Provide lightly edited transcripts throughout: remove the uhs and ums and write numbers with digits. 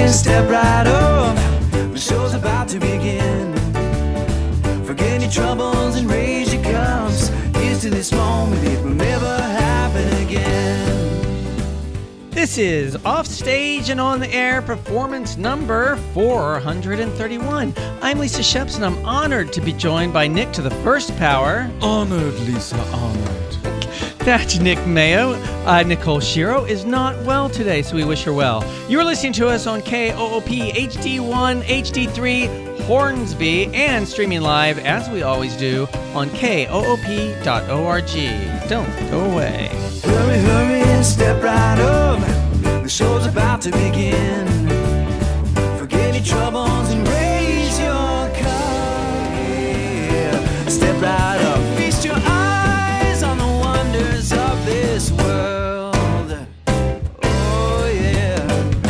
step right up. The show's about to begin. Forget your troubles and raise your cups. Here's to this moment, it will never happen again. This is Offstage and On the Air performance number 431. I'm Lisa Sheps, and I'm honored to be joined by Nick to the first power. Honored, Lisa, honored. That's Nick Mayo. Nicole Shiro is not well today, so we wish her well. You're listening to us on KOOP HD1, HD3, Hornsby, and streaming live, as we always do, on koop.org. Don't go away. Hurry, hurry, step right up. The show's about to begin. Forget your troubles and raise your cup. Yeah. Step right up. Feast your eyes on the wonders of this world. Oh, yeah.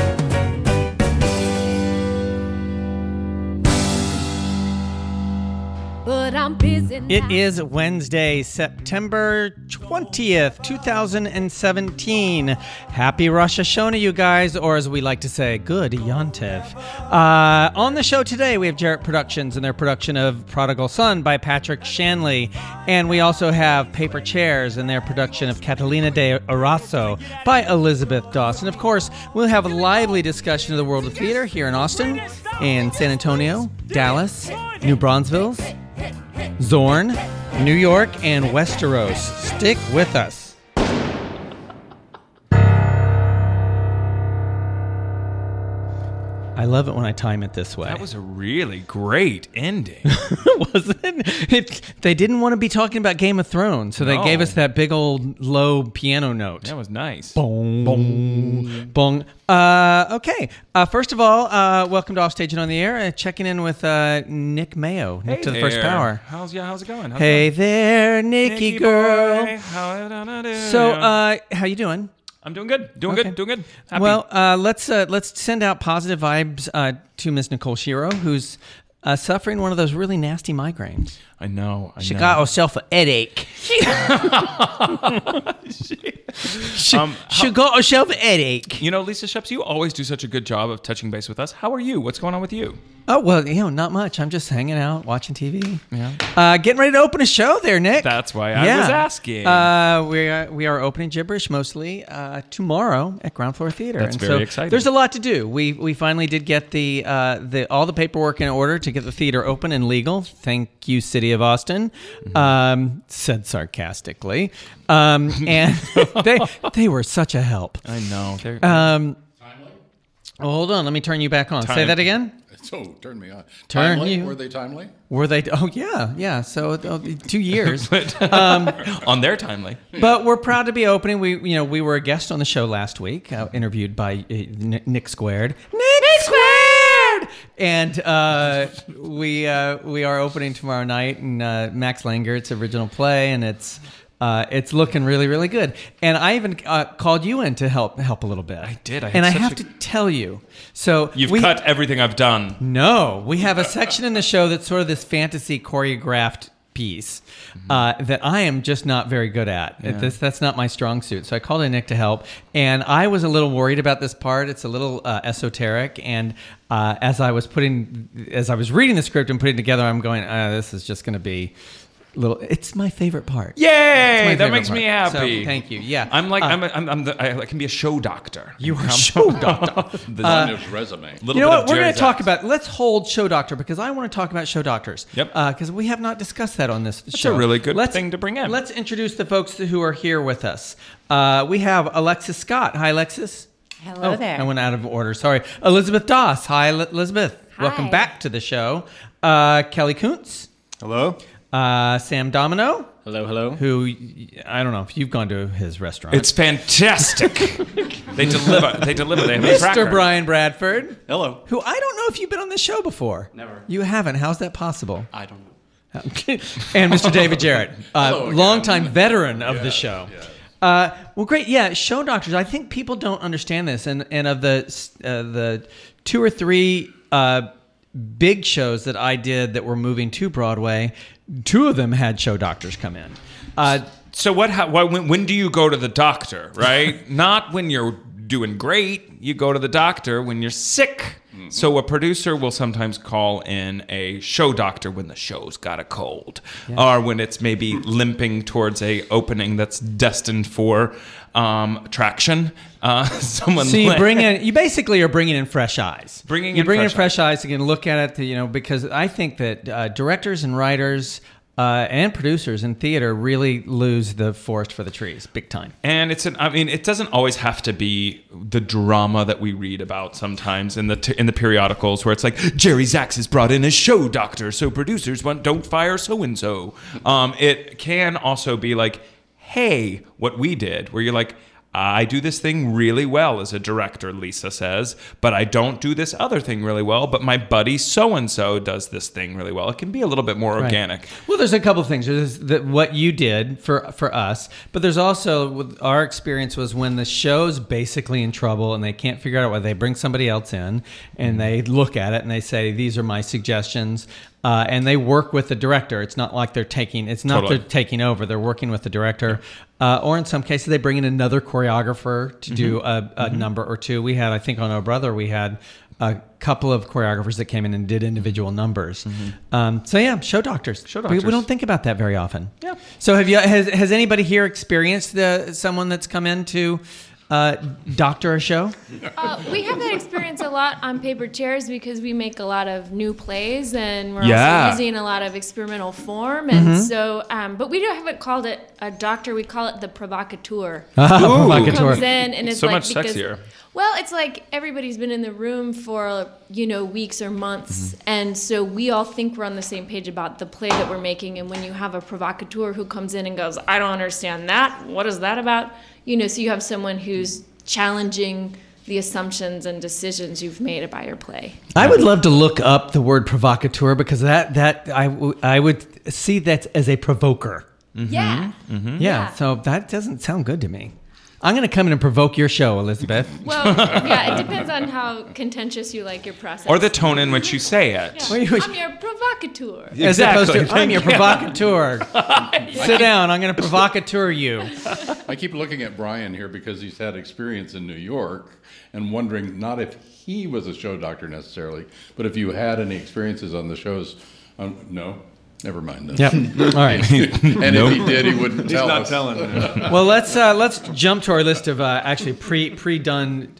But I'm busy now. It is Wednesday, September 20th, 2017. Happy Rosh Hashanah, you guys, or as we like to say, good Yontev. On the show today, we have Jarrett Productions and their production of Prodigal Son by Patrick Shanley. And we also have Paper Chairs and their production of Catalina de Arasso by Elizabeth Doss. And of course, we'll have a lively discussion of the world of theater here in Austin, in San Antonio, Dallas, New Braunfels, Zorn, New York, and Westeros. Stick with us. I love it when I time it this way. That was a really great ending. Wasn't it? They didn't want to be talking about Game of Thrones, so they No. gave us that big old low piano note. That was nice. Bong, bong, bong. Okay. First of all, welcome to Offstage and On the Air. Checking in with Nick Mayo, Nick to the First Power. How's it going? Hey there, Nikki girl. Boy, how do? So, how you doing? I'm doing good. Doing Okay. good. Happy. Well, let's send out positive vibes to Miss Nicole Shiro, who's suffering one of those really nasty migraines. I know. She got herself a headache. She got herself a headache. You know, Lisa Sheps, you always do such a good job of touching base with us. How are you? What's going on with you? Oh, well, not much. I'm just hanging out, watching TV. Yeah. Getting ready to open a show there, Nick. That's why I was asking. We are opening Gibberish mostly tomorrow at Ground Floor Theater. That's and very so exciting. There's a lot to do. We finally did get the all the paperwork in order to get the theater open and legal. Thank you, City of Austin. Said sarcastically. And they were such a help. I know. Timely? Hold on, let me turn you back on. Say that again. So, turn me on. Turn timely? you. Were they timely? Were they? Oh, yeah. So 2 years. On their timely. But we're proud to be opening. We were a guest on the show last week, interviewed by Nick Squared. Nick Squared! And we are opening tomorrow night in Max Langert's original play, and it's looking really, really good. And I even called you in to help a little bit. I did. And I have to tell you. So You've cut everything I've done. No, we have a section in the show that's sort of this fantasy choreographed piece that I am just not very good at. Yeah. That's not my strong suit. So I called in Nick to help, and I was a little worried about this part. It's a little esoteric, and as I was reading the script and putting it together, I'm going, this is just going to be it's my favorite part. Yay! That favorite makes me part. happy. So, thank you. Yeah. I'm like I can be a show doctor. You are a show doctor. On his resume. You know what? We're going to talk about. Let's hold show doctor because I want to talk about show doctors. Yep. Because we have not discussed that on this show. a really good thing to bring in. Let's introduce the folks who are here with us. We have Alexis Scott. Hi, Alexis. Hello there. I went out of order. Sorry. Elizabeth Doss. Hi, Elizabeth. Hi. Welcome back to the show. Kelly Kuntz. Hello. Sam Domino. Hello. Who I don't know if you've gone to his restaurant. It's fantastic. They deliver. They have a Mr. tracker. Brian Bradford. Hello. Who I don't know if you've been on this show before. Never. You haven't. How's that possible? I don't know. And Mr. David Jarrett, Hello again. longtime veteran of the show. Yeah. Well, great. Yeah, show doctors. I think people don't understand this. And of the 2 or 3 big shows that I did that were moving to Broadway, 2 of them had show doctors come in. So when do you go to the doctor, right? Not when you're doing great, you go to the doctor when you're sick. So a producer will sometimes call in a show doctor when the show's got a cold, or when it's maybe limping towards a opening that's destined for traction. Someone. So you basically are bringing in fresh eyes. You bring in fresh eyes. You can look at it, because I think that directors and writers and producers in theater really lose the forest for the trees, big time. And it doesn't always have to be the drama that we read about sometimes in the periodicals, where it's like Jerry Zaks has brought in a show doctor, so producers don't fire so and so. It can also be like, hey, what we did, where you're like, I do this thing really well as a director, Lisa says, but I don't do this other thing really well, but my buddy so-and-so does this thing really well. It can be a little bit more organic. Well, there's a couple of things. There's what you did for us, but there's also, our experience was when the show's basically in trouble and they can't figure out why, they bring somebody else in and they look at it and they say, these are my suggestions. And they work with the director. It's not like they're taking over. They're working with the director. Or in some cases, they bring in another choreographer to do a number or two. We had, I think on Oh Brother, we had a couple of choreographers that came in and did individual numbers. Show doctors. We don't think about that very often. Yeah. So has anybody here experienced someone that's come in to doctor a show? We have that experience a lot on Paper Chairs because we make a lot of new plays and we're also using a lot of experimental form. And so, but we haven't called it a doctor. We call it the provocateur. Provocateur. Comes in and it's so like, much sexier. Well, it's like everybody's been in the room for, weeks or months. And so we all think we're on the same page about the play that we're making. And when you have a provocateur who comes in and goes, I don't understand that. What is that about? So you have someone who's challenging the assumptions and decisions you've made about your play. I would love to look up the word provocateur because I would see that as a provoker. Yeah. Yeah, so that doesn't sound good to me. I'm going to come in and provoke your show, Elizabeth. Well, yeah, it depends on how contentious you like your process. Or the tone in which you say it. Yeah. I'm your provocateur. As opposed to, I'm your provocateur. Sit down, I'm going to provocateur you. I keep looking at Brian here because he's had experience in New York and wondering not if he was a show doctor necessarily, but if you had any experiences on the shows. No? Never mind. Yep. All right. And if he did, he wouldn't tell us. He's not telling. Well, let's jump to our list of actually pre-done.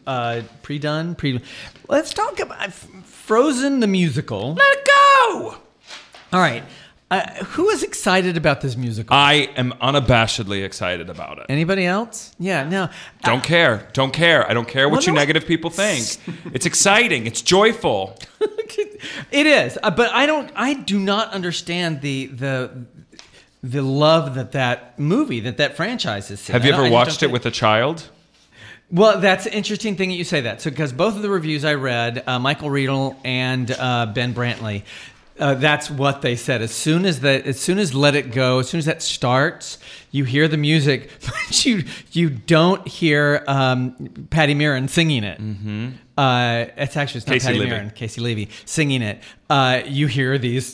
Let's talk about Frozen the musical. Let it go! All right. Who is excited about this musical? I am unabashedly excited about it. Anybody else? Yeah, no. Don't care. I don't care what you negative people think. It's exciting. It's joyful. It is, but I do not understand the love that movie, that franchise is seeing. Have you ever watched it with a child? Well, that's an interesting thing that you say that. So, because both of the reviews I read, Michael Riedel and Ben Brantley, that's what they said. As soon as Let It Go, as soon as that starts, you hear the music, but you don't hear Patty Murin singing it. Mm-hmm. It's not Patty Murin, Casey Levy singing it. You hear these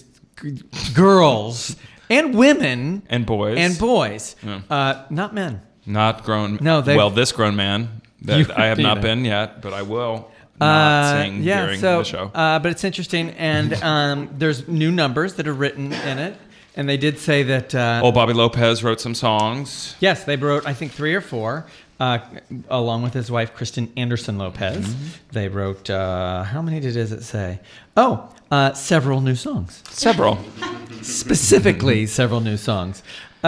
girls and women and boys, yeah. Not men, not grown. No, this grown man that I have not been yet, but I will. Not sing during the show. But it's interesting, and there's new numbers that are written in it, and they did say that. Bobby Lopez wrote some songs. Yes, they wrote, I think, 3 or 4, along with his wife, Kristen Anderson Lopez. Mm-hmm. They wrote, how many does it say? Several new songs. Several. Specifically, several new songs.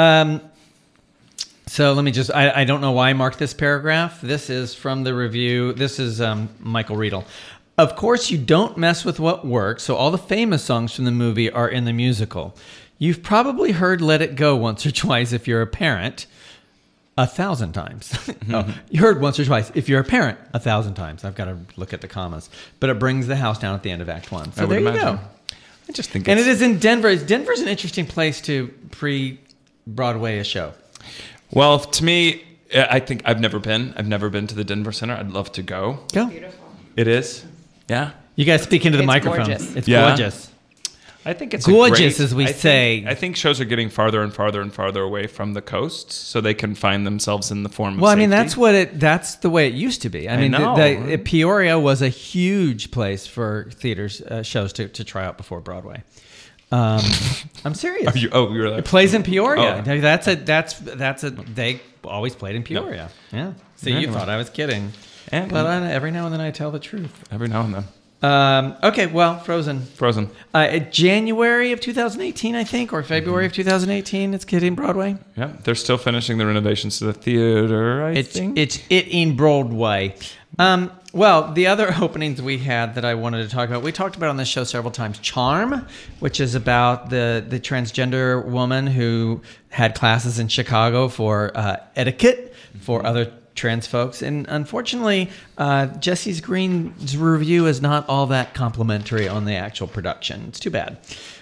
So let me just, I don't know why I marked this paragraph. This is from the review. This is Michael Riedel. Of course, you don't mess with what works, so all the famous songs from the movie are in the musical. You've probably heard Let It Go once or twice if you're a parent. 1,000 times. You heard once or twice. If you're a parent, 1,000 times. I've got to look at the commas. But it brings the house down at the end of Act 1. So there you go. I just think and it is in Denver. Denver's an interesting place to pre-Broadway a show. Well, to me, I think I've never been to the Denver Center. I'd love to go. Go. Beautiful. It is? Yeah. You guys speak into the microphone. Gorgeous. It's gorgeous. I think it's gorgeous, as we say. I think shows are getting farther and farther and farther away from the coasts, so they can find themselves in the form of Well, I mean, safety. that's the way it used to be. I mean, know. Peoria was a huge place for theaters shows to try out before Broadway. I'm serious. You were like, It plays in Peoria. Oh. That's a. They always played in Peoria. Yeah. See, you Anyway. thought I was kidding, And- but every now and then I tell the truth. every now and then. Okay, well, Frozen. Frozen. January of 2018, I think, or February of 2018, it's hitting Broadway. Yeah, they're still finishing the renovations to the theater, I think. It's in Broadway. Well, the other openings we had that I wanted to talk about, we talked about on this show several times. Charm, which is about the transgender woman who had classes in Chicago for etiquette for other trans folks. And unfortunately, Jesse's Green's review is not all that complimentary on the actual production. It's too bad.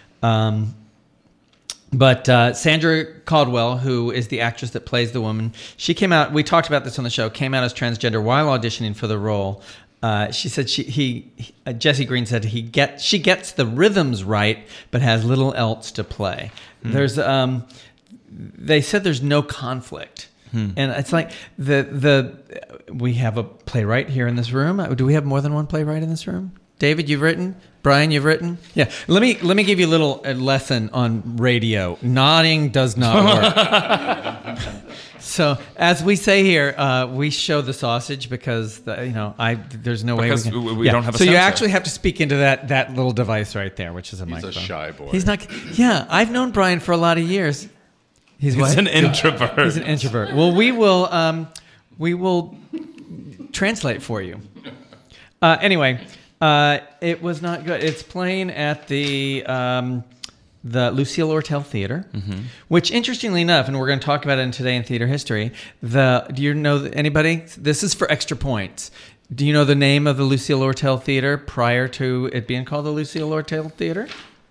But Sandra Caldwell, who is the actress that plays the woman, she came out. We talked about this on the show. Came out as transgender while auditioning for the role. She said Jesse Green said she gets the rhythms right, but has little else to play. There's they said there's no conflict. And it's like we have a playwright here in this room. Do we have more than one playwright in this room? David, you've written. Brian, you've written. Yeah. Let me give you a little lesson on radio. Nodding does not work. So as we say here, we show the sausage because there's no way Because we can. we don't have a So you sensor. actually have to speak into that little device right there, which is a He's microphone. a shy boy. He's not. Yeah, I've known Brian for a lot of years. He's what? an introvert. He's an introvert. Well, we will translate for you. Anyway, it was not good. It's playing at the Lucille Ortel Theater, which, interestingly enough, and we're going to talk about it today in theater history. Do you know anybody? This is for extra points. Do you know the name of the Lucille Ortel Theater prior to it being called the Lucille Ortel Theater?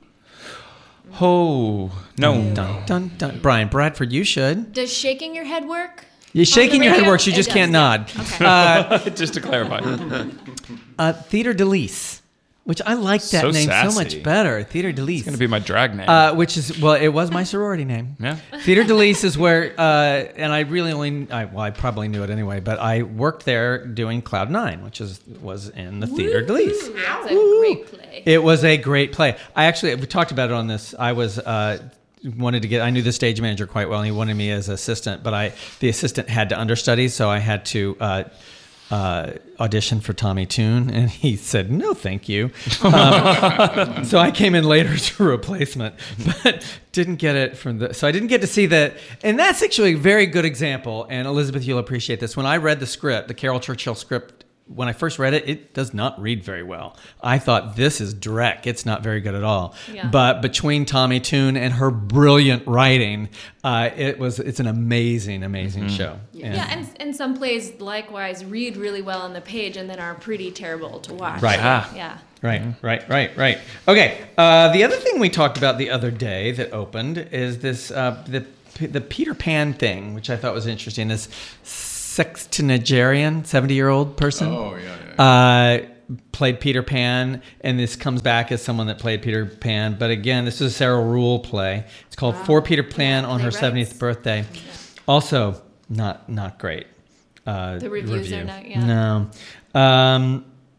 Oh, no. Dun, dun, dun. Brian Bradford, you should. Does shaking your head work? You're shaking your head radio? works. You It just does, can't yeah. nod. Okay. Just to clarify. Theater de Lys, which I like that So name so sassy. much better. Theater de Lys. It's going to be my drag name. Which is, well, it was my sorority name. Yeah. Theater de Lys is where, and I really I probably knew it anyway, but I worked there doing Cloud 9, which was in the Theater de Lys. That's a great play. It was a great play. We talked about it on this. I was I knew the stage manager quite well, and he wanted me as assistant, but the assistant had to understudy, so I had to audition for Tommy Toon, and he said, no, thank you. So I came in later as a replacement, but didn't get it so I didn't get to see that. And that's actually a very good example, and Elizabeth, you'll appreciate this. When I read the script, the Carol Churchill script, when I first read it, it does not read very well. I thought, this is dreck. It's not very good at all. Yeah. But between Tommy Toon and her brilliant writing, it's an amazing, amazing show. Yeah, and some plays likewise read really well on the page and then are pretty terrible to watch. Right. Yeah. Right. Okay. The other thing we talked about the other day that opened is this the Peter Pan thing, which I thought was interesting. This sextagenarian, 70-year-old person. Oh, yeah. Played Peter Pan, and this comes back as someone that played Peter Pan. But again, this is a Sarah Rule play. It's called For Peter Pan on her playwrights. 70th birthday. Also, not great. The reviews are not, yeah. No.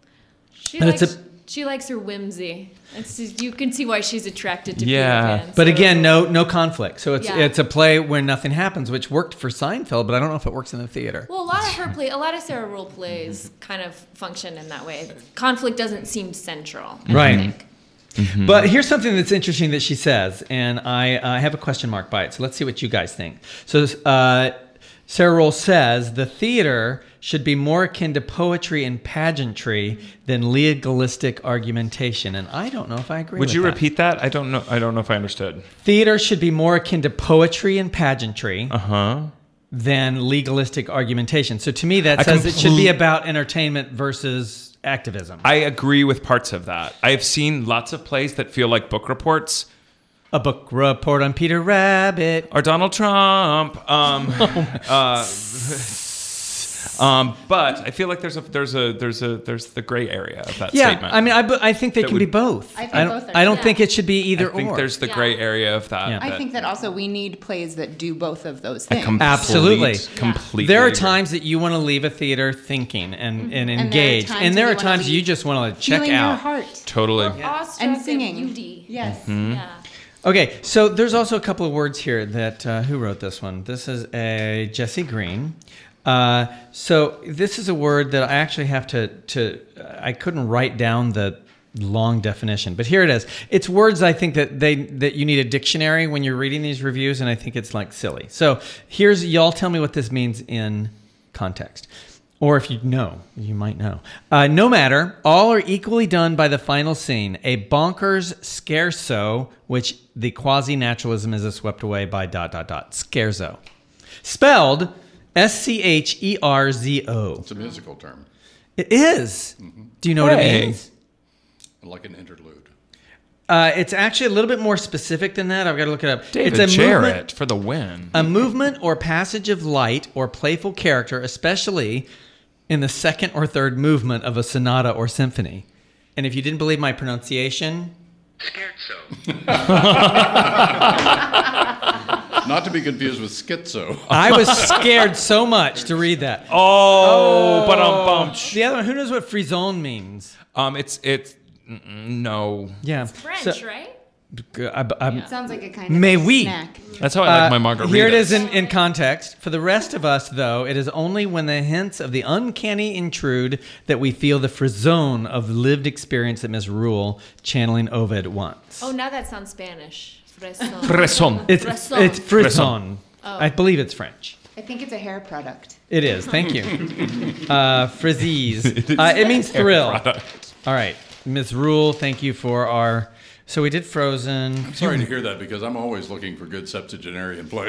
She likes her whimsy. You can see why she's attracted to Yeah. Peter Pan. But So- again, no conflict. So Yeah. it's a play where nothing happens, which worked for Seinfeld, but I don't know if it works in the theater. Well, a lot of Sarah Rule plays kind of function in that way. Conflict doesn't seem central. I Right. think. But here's something that's interesting that she says, and I have a question mark by it. So let's see what you guys think. So Sarah Rule says the theater should be more akin to poetry and pageantry than legalistic argumentation, and I don't know if I agree. Would with you that. repeat that? I don't know if I understood. Theater should be more akin to poetry and pageantry Uh-huh. than legalistic argumentation. So to me, that says it should be about entertainment versus activism. I agree with parts of that. I've seen lots of plays that feel like book reports. A book report on Peter Rabbit. Or Donald Trump. But I feel like there's the gray area of that Yeah, statement. I mean, I think they That can would- be both. I think both are I don't good. think it should be either I think or. there's the gray area of that. Yeah. I think that also we need plays that do both of those things. Absolutely. Completely. There are agree. times that you want to leave a theater thinking and there are engaged, times and there when are you wanna times you leave just want to check Feeling your out. heart. Totally. Awestruck And at singing. beauty. Yes. Mm-hmm. Yeah. Okay, so there's also a couple of words here that who wrote this one? This is a Jesse Green. So this is a word that I actually have to I couldn't write down the long definition, but here it is. It's words I think that you need a dictionary when you're reading these reviews, and I think it's like silly. So here's, y'all tell me what this means in context. Or if you know, you might know. No matter, all are equally done by the final scene. A bonkers scherzo, which the quasi-naturalism is swept away by ... Scherzo. Spelled Scherzo. It's a musical term, It is. Do you know what it Hey. means? like an interlude. It's actually a little bit more specific than that. I've got to look it up. David it's a Jarrett movement, for the win. a movement or passage of light or playful character, especially in the second or third movement of a sonata or symphony. And if you didn't believe my pronunciation, Not to be confused with schizo. I was scared so much to read that. But The other one, who knows what frisson means? No. Yeah. French, right? Sounds like a kind of Mais oui. snack. That's how I like my margarita. Here it is in context. For the rest of us, though, it is only when the hints of the uncanny intrude that we feel the frisson of lived experience that Miss Rule channeling Ovid wants. Oh, now that sounds Spanish. Fresson. Fresson. It's Frisson. frisson. I believe it's French. I think it's a hair product. It is. Thank you. Frizzies. It means thrill. All right. Miss Rule, thank you for our... So we did Frozen. Sorry to hear that because I'm always looking for good septuagenarian plays.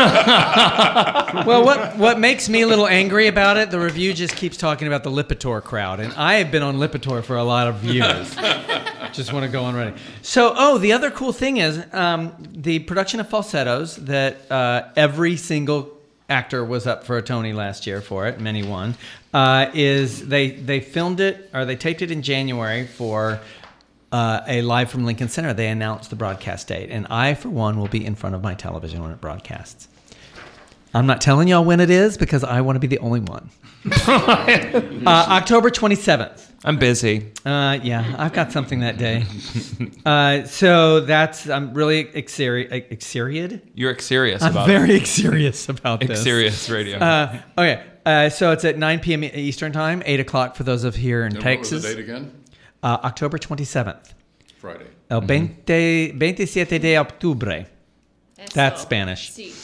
Well, what makes me a little angry about it, the review just keeps talking about the Lipitor crowd, and I have been on Lipitor for a lot of years. Just want to go on running. So, the other cool thing is the production of Falsettos that every single actor was up for a Tony last year for it, many won, is they filmed it, or they taped it in January for... a Live from Lincoln Center. They announced the broadcast date, and I, for one, will be in front of my television when it broadcasts. I'm not telling y'all when it is because I want to be the only one. October 27th. I'm busy. Yeah, I've got something that day. So that's, I'm really excited. You're serious I'm about very serious about this. Serious radio. Okay, so it's at 9 p.m. Eastern Time, 8 o'clock for those of here in And what was Texas. the date again? October 27th. Friday. El 27 de octubre. That's Eso. Spanish. Sí.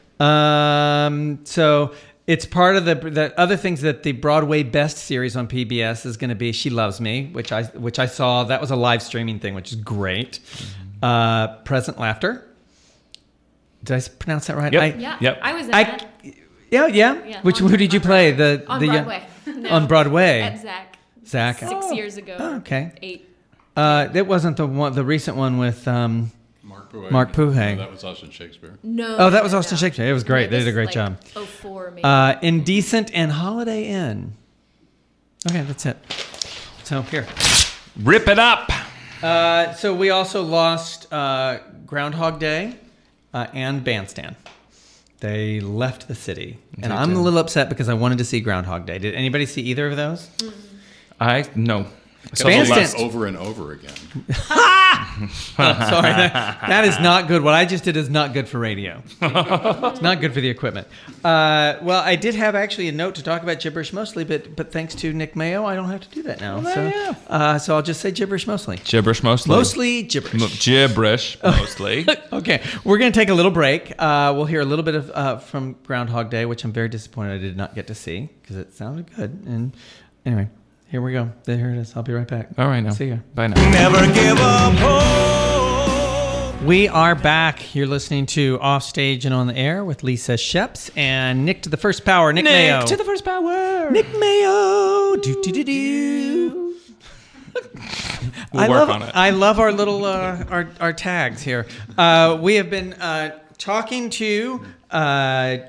So it's part of the other things that the Broadway Best series on PBS is going to be. She Loves Me, which I saw. That was a live streaming thing, which is great. Present Laughter. Did I pronounce that right? Yep. Yeah. Yep. I was in that. Yeah. Yeah, Which long who did you time play? on young- Broadway. No. On Broadway. At Zach. Zach. 6 years ago. Oh, okay. 8. It wasn't the recent one with. Mark Puhay. Mark Puhay. No, that was Austin Shakespeare. No. Oh, that was Austin Shakespeare. It was great. No, They did a this great is job. like 04 maybe. Indecent and Holiday Inn. Okay, that's it. So here. Rip it up. So we also lost Groundhog Day and Bandstand. They left the city. And I'm a little upset because I wanted to see Groundhog Day. Did anybody see either of those? No. Bandstand. Over and over again. Oh, sorry, that is not good. What I just did is not good for radio. It's not good for the equipment. Well, I did have actually a note to talk about Gibberish Mostly, but thanks to Nick Mayo, I don't have to do that now. So I'll just say Gibberish Mostly. Gibberish mostly. Mostly gibberish. Gibberish mostly. Okay, we're going to take a little break. We'll hear a little bit of from Groundhog Day, which I'm very disappointed I did not get to see because it sounded good. And anyway, here we go. There it is. I'll be right back. All right, now. See ya. Bye now. Never give up hope. We are back. You're listening to Offstage and On the Air with Lisa Sheps and Nick to the First Power. Nick Mayo. to the first power. Nick Mayo. Do do do do. We'll work on it. I love our little our tags here. We have been talking to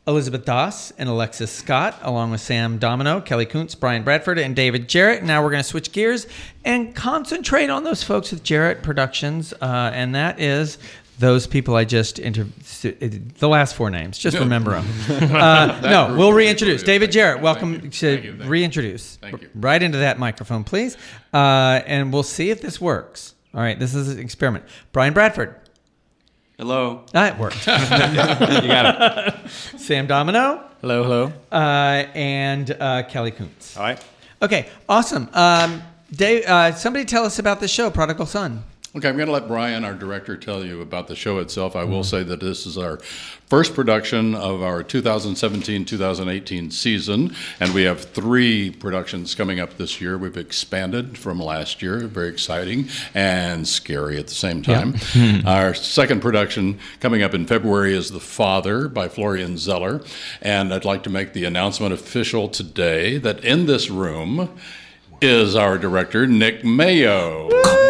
Elizabeth Doss and Alexis Scott, along with Sam Domino, Kelly Kuntz, Brian Bradford, and David Jarrett. Now we're going to switch gears and concentrate on those folks with Jarrett Productions, and that is those people I just interviewed. The last four names, just remember them. No, we'll reintroduce. David Jarrett, welcome to reintroduce. Thank you. Right into that microphone, please, and we'll see if this works. All right, this is an experiment. Brian Bradford. Hello. It worked. You got it. Sam Domino. Hello. And Kelly Kuntz. All right. Okay, awesome. Dave, somebody tell us about the show, Prodigal Son. Okay, I'm going to let Brian, our director, tell you about the show itself. I will say that this is our first production of our 2017-2018 season, and we have 3 productions coming up this year. We've expanded from last year, very exciting and scary at the same time. Yeah. Our second production coming up in February is The Father by Florian Zeller, and I'd like to make the announcement official today that in this room is our director, Nick Mayo.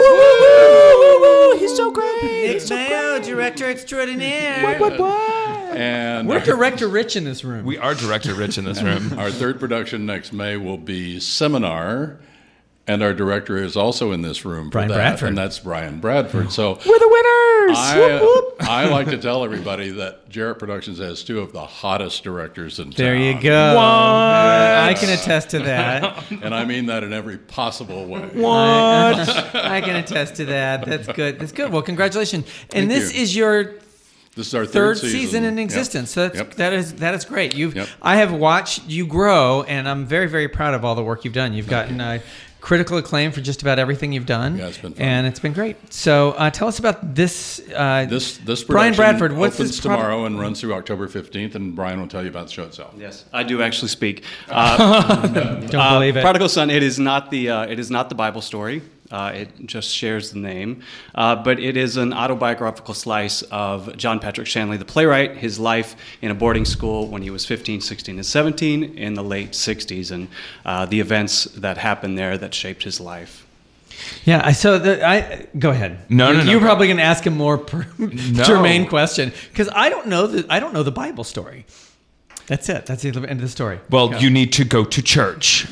He's so great. Nick Mayo, director extraordinaire. What? And we're director rich in this room. We are director rich in this room. Our third production next May will be Seminar, and our director is also in this room for Brian that, Bradford. and that's Brian Bradford. So we're the winners. I like to tell everybody that Jarrett Productions has 2 of the hottest directors in town. There you go. I can attest to that. And I mean that in every possible way. I can attest to that. That's good. That's good. Well, congratulations. And Thank this you. is your This is our third season in existence. Yep. So that is great. Yep. I have watched you grow, and I'm very, very proud of all the work you've done. You've gotten critical acclaim for just about everything you've done. Yeah, it's been fun. And it's been great. So tell us about this. This production Brian Bradford, what's opens this tomorrow and runs through October 15th, and Brian will tell you about the show itself. Yes, I do actually speak. Don't believe it. Prodigal Son. It is not the Bible story. It just shares the name, but it is an autobiographical slice of John Patrick Shanley, the playwright, his life in a boarding school when he was 15, 16, and 17 in the late 60s, and the events that happened there that shaped his life. Yeah, go ahead. No. You're probably going to ask a more germane question because I don't know the Bible story. That's it. That's the end of the story. Well, you need to go to church.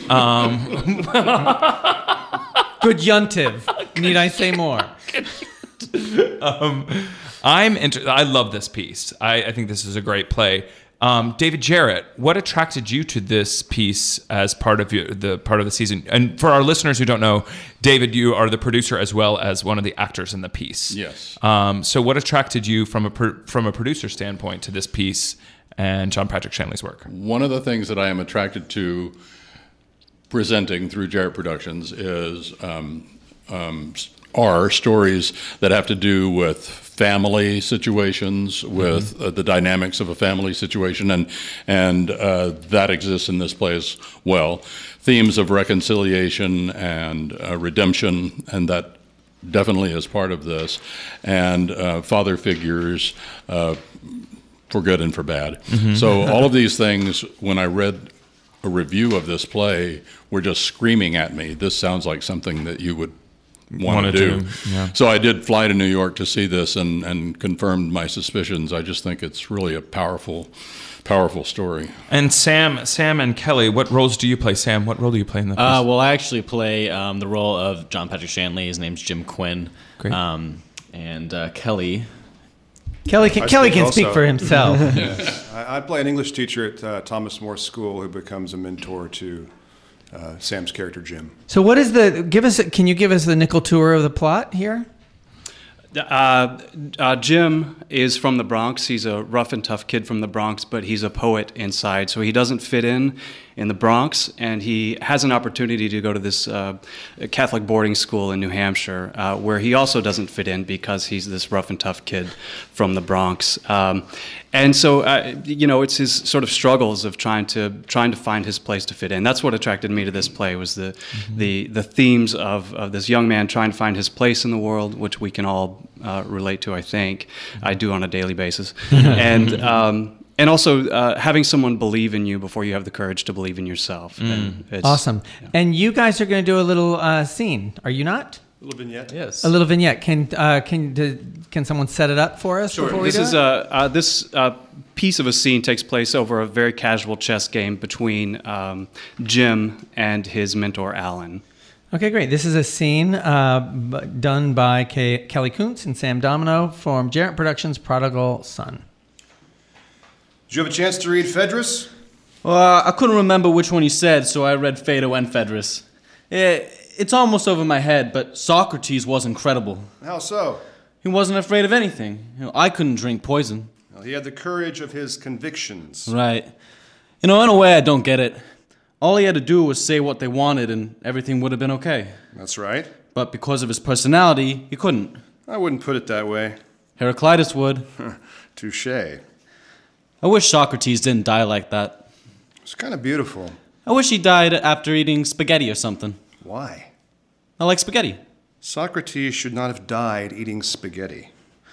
Good yuntiv. Need I say more? I love this piece. I think this is a great play. David Jarrett, what attracted you to this piece as part of the season? And for our listeners who don't know, David, you are the producer as well as one of the actors in the piece. Yes. So what attracted you from a producer standpoint to this piece and John Patrick Shanley's work? One of the things that I am attracted to presenting through Jarrett Productions is are stories that have to do with family situations, with the dynamics of a family situation, and that exists in this play as well. Themes of reconciliation and redemption, and that definitely is part of this, and father figures for good and for bad. So all of these things, when I read a review of this play, were just screaming at me, this sounds like something that you would want to do. Yeah. So I did fly to New York to see this and confirmed my suspicions. I just think it's really a powerful story. And Sam and Kelly, what roles do you play? Sam, what role do you play in the piece? Well, I actually play the role of John Patrick Shanley. His name's Jim Quinn. Great. And Kelly can speak for himself. I play an English teacher at Thomas More School who becomes a mentor to Sam's character, Jim. So what is can you give us the nickel tour of the plot here? Jim is from the Bronx. He's a rough and tough kid from the Bronx, but he's a poet inside, so he doesn't fit in the Bronx, and he has an opportunity to go to this Catholic boarding school in New Hampshire, where he also doesn't fit in because he's this rough and tough kid from the Bronx. And so, it's his sort of struggles of trying to find his place to fit in. That's what attracted me to this play, was the themes of this young man trying to find his place in the world, which we can all relate to, I think. I do on a daily basis. And also having someone believe in you before you have the courage to believe in yourself. And Awesome. Yeah. And you guys are going to do a little scene, are you not? A little vignette? Yes. A little vignette. Can someone set it up for us? Sure. Before we This do is it? this piece of a scene takes place over a very casual chess game between Jim and his mentor, Alan. Okay, great. This is a scene done by Kelly Kuntz and Sam Domino from Jarrett Productions' Prodigal Son. Did you have a chance to read Phaedrus? Well, I couldn't remember which one you said, so I read Phaedo and Phaedrus. It's almost over my head, but Socrates was incredible. How so? He wasn't afraid of anything. I couldn't drink poison. Well, he had the courage of his convictions. Right. In a way, I don't get it. All he had to do was say what they wanted, and everything would have been okay. That's right. But because of his personality, he couldn't. I wouldn't put it that way. Heraclitus would. Touché. I wish Socrates didn't die like that. It's kind of beautiful. I wish he died after eating spaghetti or something. Why? I like spaghetti. Socrates should not have died eating spaghetti.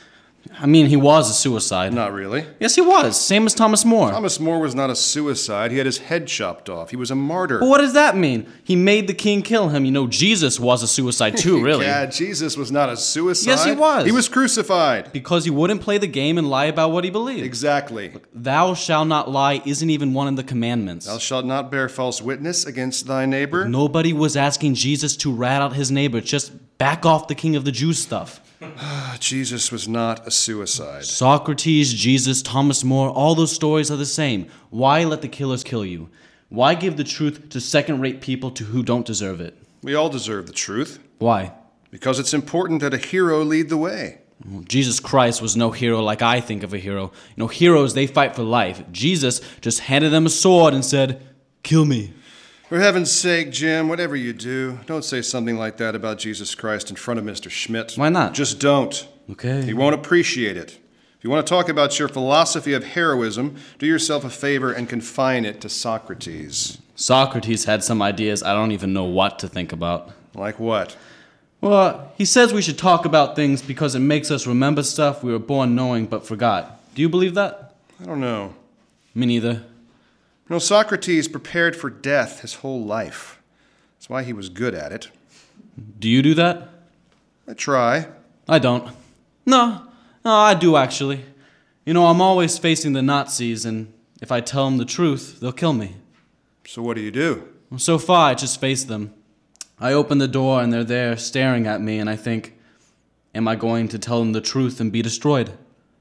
I mean, he was a suicide. Not really. Yes, he was. Same as Thomas More. Thomas More was not a suicide. He had his head chopped off. He was a martyr. But what does that mean? He made the king kill him. Jesus was a suicide too, really. Yeah, Jesus was not a suicide. Yes, he was. He was crucified. Because he wouldn't play the game and lie about what he believed. Exactly. Look, thou shalt not lie isn't even one of the commandments. Thou shalt not bear false witness against thy neighbor. Nobody was asking Jesus to rat out his neighbor. Just back off the king of the Jews stuff. Jesus was not a suicide. Socrates, Jesus, Thomas More, all those stories are the same. Why let the killers kill you? Why give the truth to second-rate people who don't deserve it? We all deserve the truth. Why? Because it's important that a hero lead the way. Well, Jesus Christ was no hero like I think of a hero. Heroes, they fight for life. Jesus just handed them a sword and said, "Kill me." For heaven's sake, Jim, whatever you do, don't say something like that about Jesus Christ in front of Mr. Schmidt. Why not? Just don't. Okay. He won't appreciate it. If you want to talk about your philosophy of heroism, do yourself a favor and confine it to Socrates. Socrates had some ideas I don't even know what to think about. Like what? Well, he says we should talk about things because it makes us remember stuff we were born knowing but forgot. Do you believe that? I don't know. Me neither. Socrates prepared for death his whole life. That's why he was good at it. Do you do that? I try. I don't. No, I do actually. I'm always facing the Nazis, and if I tell them the truth, they'll kill me. So what do you do? Well, so far, I just face them. I open the door, and they're there staring at me, and I think, am I going to tell them the truth and be destroyed?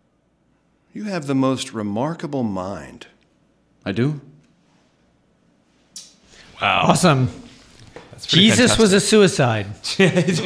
You have the most remarkable mind. I do? Wow. Awesome. Jesus was a suicide. This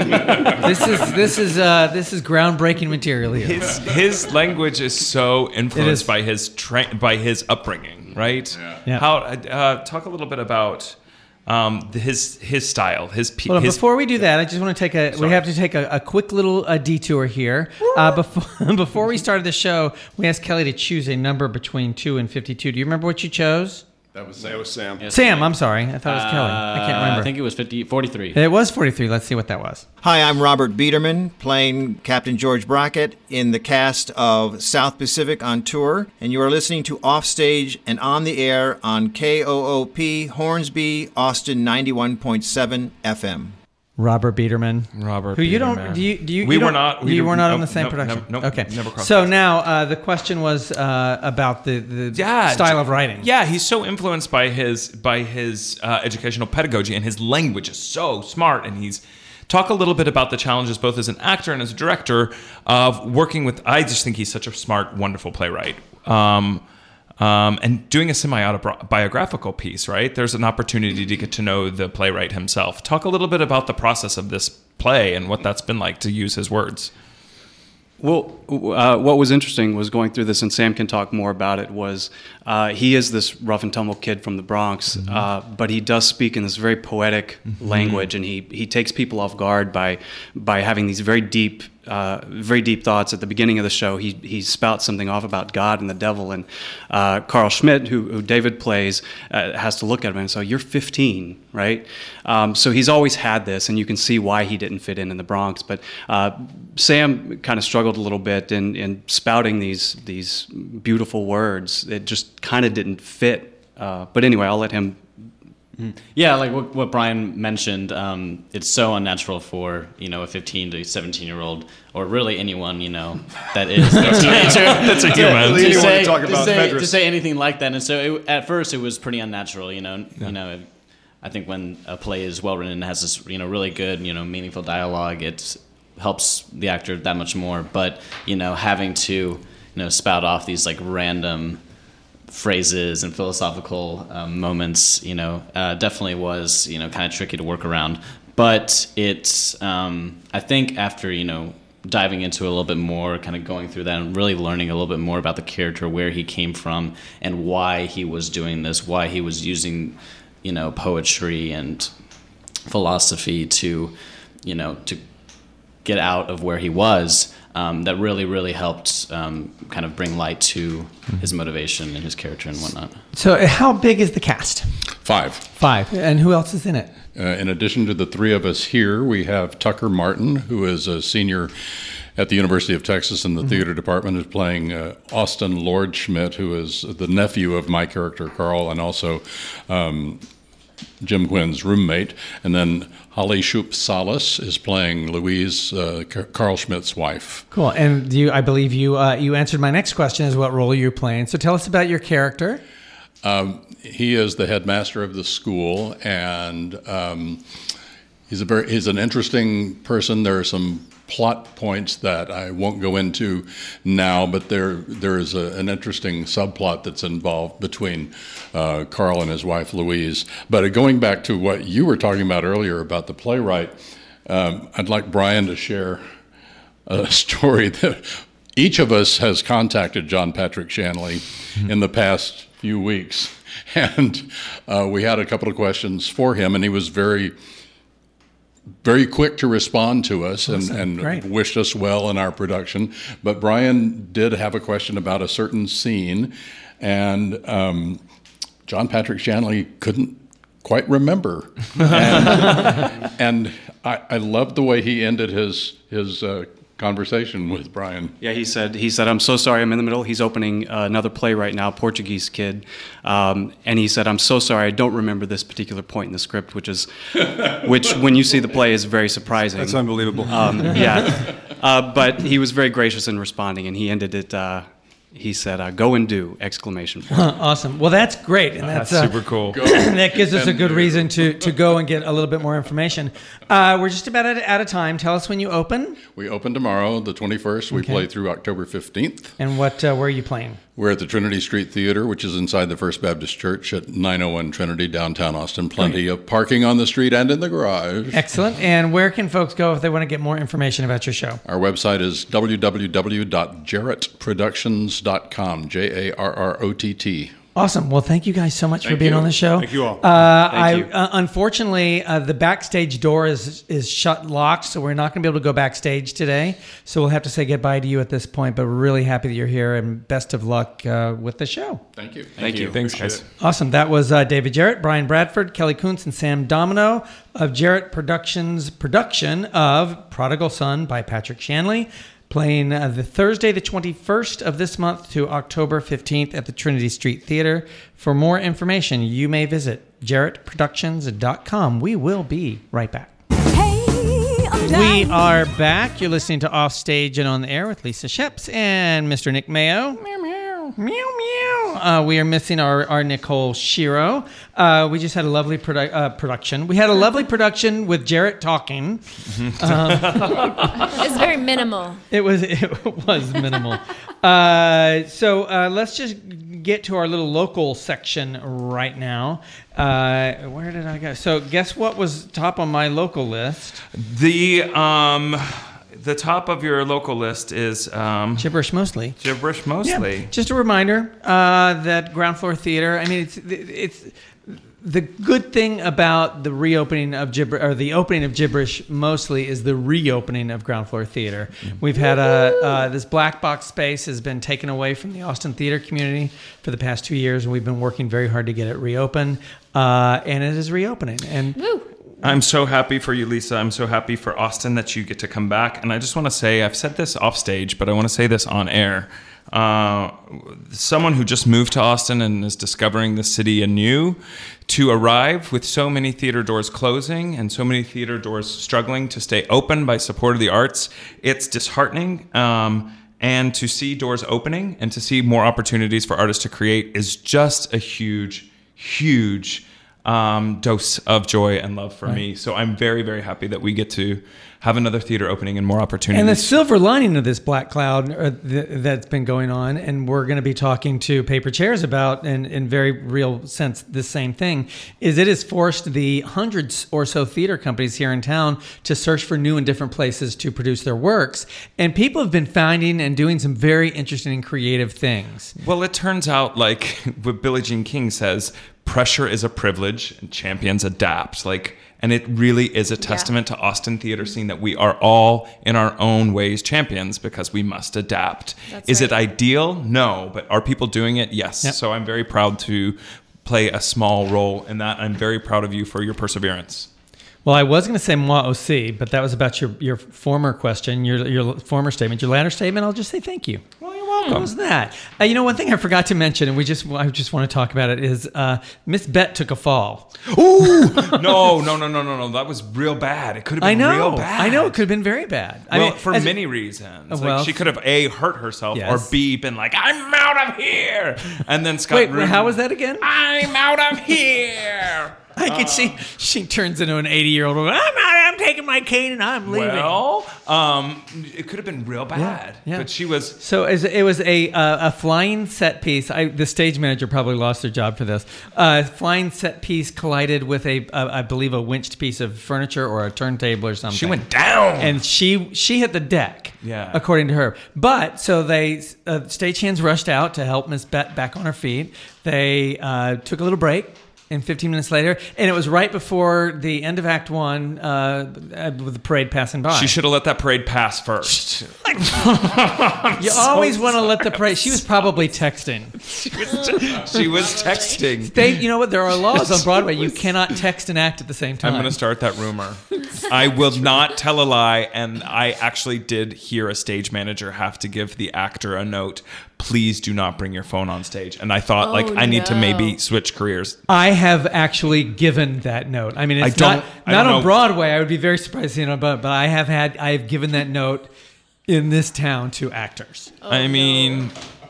is groundbreaking material here. His language is so influenced by his upbringing, right? Yeah. How talk a little bit about his style, before we do that, I just want to we have to take a quick little detour here. Before we started the show, we asked Kelly to choose a number between 2 and 52. Do you remember what you chose? That was Sam. Yes. Sam, I'm sorry. I thought it was Kelly. I can't remember. I think it was 43. It was 43. Let's see what that was. Hi, I'm Robert Biederman, playing Captain George Brackett in the cast of South Pacific on tour, and you are listening to Offstage and On the Air on KOOP Hornsby, Austin 91.7 FM. Robert Biederman. Who you don't? Do you? We were not. You were not on the same production. Nope. Okay. Never crossed. So now the question was about the style of writing. Yeah, he's so influenced by his educational pedagogy, and his language is so smart. And talk a little bit about the challenges, both as an actor and as a director, of working with. I just think he's such a smart, wonderful playwright. And doing a semi-autobiographical piece, right? There's an opportunity to get to know the playwright himself. Talk a little bit about the process of this play and what that's been like, to use his words. Well, what was interesting was going through this, and Sam can talk more about it, was he is this rough and tumble kid from the Bronx, but he does speak in this very poetic language, and he takes people off guard by having these very deep thoughts. At the beginning of the show, he spouts something off about God and the devil, and Carl Schmidt, who David plays, has to look at him and say, "You're 15, right?" So he's always had this, and you can see why he didn't fit in the Bronx. But Sam kind of struggled a little bit in spouting these beautiful words. It just kind of didn't fit. But anyway, I'll let him Yeah, like what Brian mentioned, it's so unnatural for, a 15 to 17-year-old, or really anyone, that is a teenager. That's a human. To say anything like that. And so at first it was pretty unnatural, I think when a play is well written and has this, really good, meaningful dialogue, it helps the actor that much more. But, having to, spout off these like random phrases and philosophical moments, definitely was, kind of tricky to work around. But it's, I think after, diving into a little bit more, kind of going through that and really learning a little bit more about the character, where he came from and why he was doing this, why he was using, poetry and philosophy to get out of where he was, that really, really helped kind of bring light to his motivation and his character and whatnot. So how big is the cast? 5. And who else is in it? In addition to the 3 of us here, we have Tucker Martin, who is a senior at the University of Texas in the theater department, is playing Austin Lord Schmidt, who is the nephew of my character, Carl, and also Jim Quinn's roommate. And then Holly Shoup Salas is playing Louise, Carl Schmidt's wife. Cool. And I believe you answered my next question, is what role you're playing. So tell us about your character. He is the headmaster of the school, and he's an interesting person. There are some plot points that I won't go into now, but there is an interesting subplot that's involved between Carl and his wife Louise. But going back to what you were talking about earlier about the playwright, I'd like Brian to share a story that each of us has contacted John Patrick Shanley in the past few weeks, and we had a couple of questions for him, and he was very quick to respond to us and wished us well in our production. But Brian did have a question about a certain scene, and John Patrick Shanley couldn't quite remember. And I loved the way he ended his conversation with Brian. Yeah, he said, I'm so sorry, I'm in the middle. He's opening another play right now, Portuguese Kid. And he said, I'm so sorry, I don't remember this particular point in the script, which when you see the play is very surprising. That's unbelievable. But he was very gracious in responding, and he ended it, he said, go and do, ! Awesome. Well, that's great. And that's super cool. That gives us a good reason to go and get a little bit more information. We're just about out of time. Tell us when you open. We open tomorrow, the 21st. We play through October 15th. And where are you playing? We're at the Trinity Street Theater, which is inside the First Baptist Church at 901 Trinity, downtown Austin. Plenty of parking on the street and in the garage. Excellent. And where can folks go if they want to get more information about your show? Our website is www.jarrettproductions.com, Jarrott. Awesome. Well, thank you guys so much for being on the show. Thank you all. Unfortunately, the backstage door is shut locked, so we're not going to be able to go backstage today. So we'll have to say goodbye to you at this point, but we're really happy that you're here, and best of luck with the show. Thank you. Thank you. Thanks, guys. Awesome. That was David Jarrett, Brian Bradford, Kelly Kuntz, and Sam Domino of Jarrett Productions' production of Prodigal Son by Patrick Shanley, playing the Thursday, the 21st of this month to October 15th at the Trinity Street Theater. For more information, you may visit jarrettproductions.com. We will be right back. We are back. You're listening to Offstage and On the Air with Lisa Sheps and Mr. Nick Mayo. Meow, meow. Meow, meow. We are missing our Nicole Shiro. We just had a lovely production. We had a lovely production with Jarrett talking. It's very minimal. It was minimal. So let's just get to our little local section right now. Where did I go? So guess what was top on my local list? The top of your local list is Gibberish Mostly. Gibberish Mostly. Yeah. Just a reminder that Ground Floor Theater. I mean, it's the good thing about the reopening of the opening of Gibberish Mostly is the reopening of Ground Floor Theater. We've had this black box space has been taken away from the Austin theater community for the past 2 years, and we've been working very hard to get it reopened. And it is reopening. And woo. I'm so happy for you, Lisa. I'm so happy for Austin that you get to come back. And I just want to say, I've said this off stage, but I want to say this on air. someone who just moved to Austin and is discovering the city anew, to arrive with so many theater doors closing and so many theater doors struggling to stay open by support of the arts, it's disheartening. And to see doors opening and to see more opportunities for artists to create is just a huge, huge dose of joy and love for me. So I'm very, very happy that we get to have another theater opening and more opportunities. And the silver lining of this black cloud that's been going on, and we're going to be talking to Paper Chairs about, in very real sense, the same thing, is it has forced the hundreds or so theater companies here in town to search for new and different places to produce their works. And people have been finding and doing some very interesting and creative things. Well, it turns out, like what Billie Jean King says, pressure is a privilege and champions adapt. And it really is a testament to Austin theater scene that we are all in our own ways champions because we must adapt. Is it ideal? No. But are people doing it? Yes. Yep. So I'm very proud to play a small role in that. I'm very proud of you for your perseverance. Well, I was going to say moi aussi, but that was about your former question, your former statement. Your latter statement, I'll just say thank you. Well, you're welcome. What was that? One thing I forgot to mention, and I just want to talk about it, is Miss Bet took a fall. Ooh! No. That was real bad. It could have been real bad. I know. It could have been very bad. For many reasons. She could have A, hurt herself, or B, been like, I'm out of here. And then Scott Wait, how was that again? I'm out of here. I can see she turns into an 80-year-old woman. I'm taking my cane and I'm leaving. Well, it could have been real bad. Yeah. But she was... So it was a flying set piece. The stage manager probably lost their job for this. Flying set piece collided with I believe a winched piece of furniture or a turntable or something. She went down. And she hit the deck, according to her. But so they stagehands rushed out to help Miss Bet back on her feet. They took a little break. And 15 minutes later, and it was right before the end of Act 1 with the parade passing by. She should have let that parade pass first. You always want to let the parade... She was probably texting. She was texting. You know what? There are laws on Broadway. You cannot text and act at the same time. I'm going to start that rumor. I will not tell a lie, and I actually did hear a stage manager have to give the actor a note. Please do not bring your phone on stage. And I thought, I need to maybe switch careers. I have actually given that note. I mean, it's not on Broadway. I would be very surprised, but I have given that note in this town to actors. Really?